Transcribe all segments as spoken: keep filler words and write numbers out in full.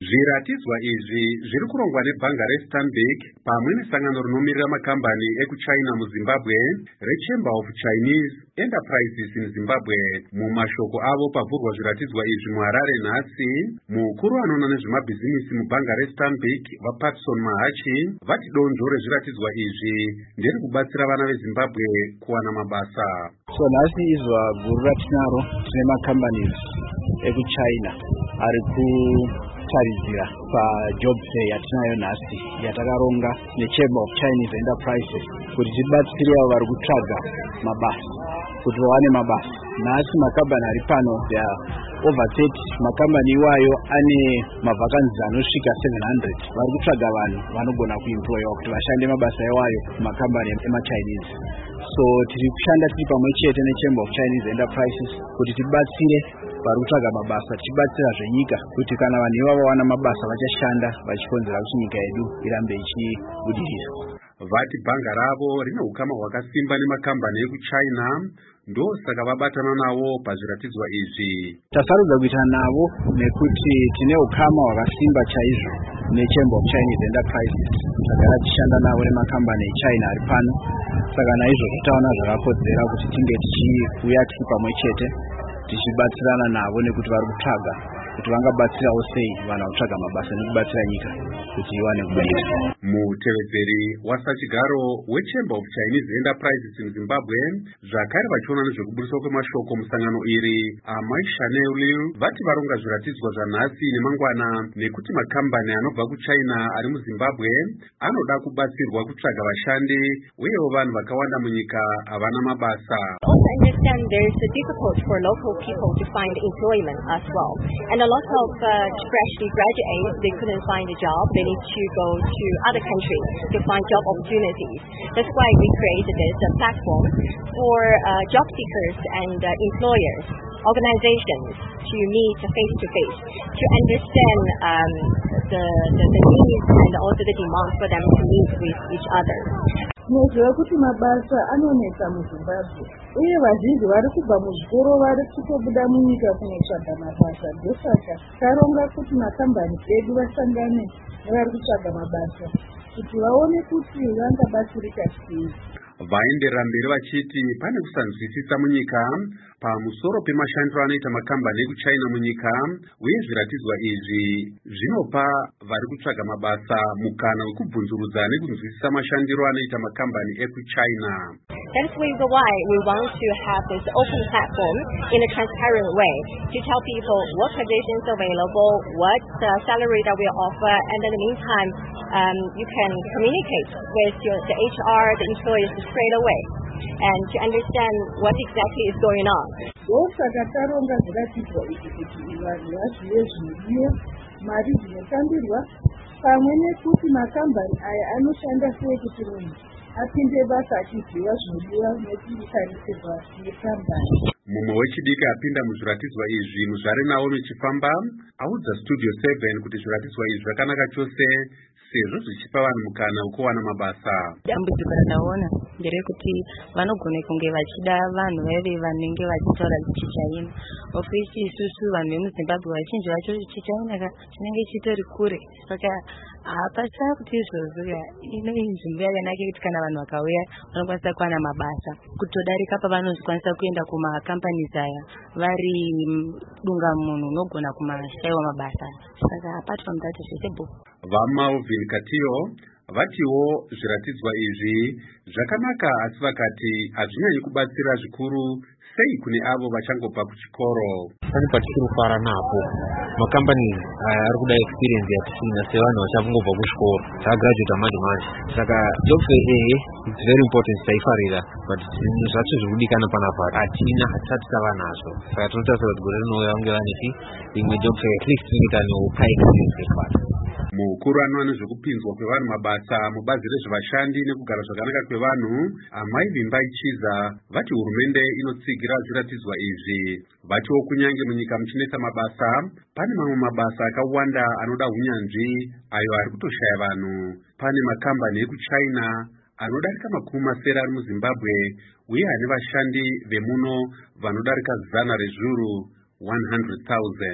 Zviratidzwa izvi zviri kurongwa nebhanga reStanbic pamwe nesangano rinomirira makambani ekuChina muZimbabwe reChamber of Chinese Enterprises in Zimbabwe. Mumashoko avo pavhurwa zviratidzwa izvi muHarare nhasi, mukuru anoona nezvemabhizinisi mubhanga reStanbic vaPatson Mahachi vati donzvo rezviratidzwa izvi ndere kubatsira vana veZimbabwe kuwana mabasa. So nhasi izwa guru ratinaro tine makambani ekuChina ari ku taridzira pajob fair yatinayo nhasi yatakaronga neChamber of Chinese Enterprises kuti tibatsire avo vari kutsvaga mabasa kuti vawane mabasa. Nhasi makambani ari pano over thirty makambani iwayo ane mavhakanzi anosvika seven hundred vari kutsvaga vanhu vanogona kuemployiwa kuti vashande mabasa iwayo kumakambani emachinese. So tiri kushanda tiri pamwe chete neChamber of Chinese Enterprises kuti tibatsire vari kutsvaga mabasa, tichibatsira zvenyika kuti kana vanhu ivavo vawana mabasa vachashanda vachikonzera kuti nyika yedu irambe ichibudirira. Vati bhanga ravo rine ukama hwakasimba nemakambani ekuChina, ndosaka vabatana navo pazviratidzwa izvi. Tasarudza kuita navo nekuti tine ukama hwakasimba chaizvo neChamber of Chinese Enterprises, takara tichishanda navo nemakambani eChina ari pano. Saka naizvozvo taona zvakakodzera kuti tinge tichiuya tiri pamwe chete tichibatsirana navo nekuti vari kutsvaga kuti vangabatsirawo sei vanhu vakutsvaga mabasa nekubatsira nyika kuti iwane kubudirira. Mutevedzeri wasachigaro weChamber of Chinese Enterprises in Zimbabwe zvakare vachiona nezvekubudiswa kwemashoko musangano iri, Amai Chanel vati varonga zviratidzwa zvanhasi nemangwana nekuti makambani anobva kuChina ari muZimbabwe anoda kubatsirwa kutsvaga vashandi uyewo vanhu vakawanda munyika havana mabasa. Also understand there is a difficult for local people to find employment as well, and a lot of uh, freshly graduates, they couldn't find a job, they need to go to other countries to find job opportunities. That's why we created this uh, platform for uh, job seekers and uh, employers, organizations to meet face to face to understand um, the, the the needs and also the demand for them to meet with each other. Nezva kuti mabasa anonetsa muZimbabwe uye vazhinji vari kubva muzvikoro vari kutobuda munyika kunotsvaga mabasa. Ndosaka taronga kuti makambani edu vasangane nevari kutsvaga mabasa kuti vaone kuti vangabatsirika sei. Vaenderera mberi vachiti pane kusanzwisisa munyika pamusoro pemashandiro anoita makambani ekuChina munyika, uye zviratidzwa izvi zvinopa vari kutsvaga mabasa mukana wekubvunzurudza nekunzwisisa mashandiro anoita makambani ekuChina. That's why we want to have this open platform in a transparent way to tell people what positions are available, what uh, salary that we offer, and in the meantime, um, you can communicate with your, the H R, the employees straight away, and to understand what exactly is going on. Ndosaka taronga zviratidzwa izvi kuti vanhu vazive zvinodiwa, mari dzinotambirwa, pamwe nekuti makambani aya anoshanda sei kuti munhu apinde basa achiziva zvinodiwa nekutarisirwa nekambani. Mumwe wechidiki apinda muzviratidzwa izvi muzvare nawo nechifamba audza Studio seven kuti zviratidzwa izvi zvakanaka chose sezvo zvichipa vanhu mukana wekuwana mabasa. Dambudziko randaona nderekuti vanogone kunge vachida vanhu veve vanenge vachitaura chiChina. Of which isusu vanhu vemuZimbabwe vazhinji vacho chiChina chinenge chitori kure, saka hapasina kuti izvozvo ino nzvimbo yakanaka kuti kana vanhu vakauya vanokwanisa kuwana mabasa kutodarika pavanozokwanisa kuenda kumakampanies aya vari dunga munhu unogona kumashayiwa mabasa. Saka apart from that zvese vaMalvin Katiyo vatiwo zviratidzwa izvi zvakanaka, asi vakati hazvinyanyi kubatsira zvikuru sei kune avo vachangobva kuchikoro. Pane patiri kufara napo makambani ari kuda experience yatisina sevanhu vachabva kuchikoro tagraduate manje manje. Saka job fair iyi it's very important, taifarira, but zvinhu zvacho zviri kudikana panapa hatina hatisati tava nazvo. Saka tinotarisira kuti gore rinouya kunge vane imwe job fair at least tinyika neuka experience yekubasa. Mukuru anoona nezvekupinzwa kwevanhu mabasa mubazi rezvevashandi nekugara zvakanaka kwevanhu, Amai Vimbai Chiza vati hurumende inotsigira zviratidzwa izvi. Vatiwo kunyange munyika muchinetsa mabasa, pane mamwe mabasa akawanda anoda hunyanzvi ayo ari kutoshaya vanhu. Pane makambani ekuChina anodarika makumi masere ari muZimbabwe uye ane vashandi vemuno vanodarika zana rezviuru one hundred thousand.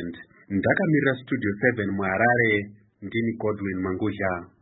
Ndakamirira Studio seven muHarare, ndini Godwin Manguzha.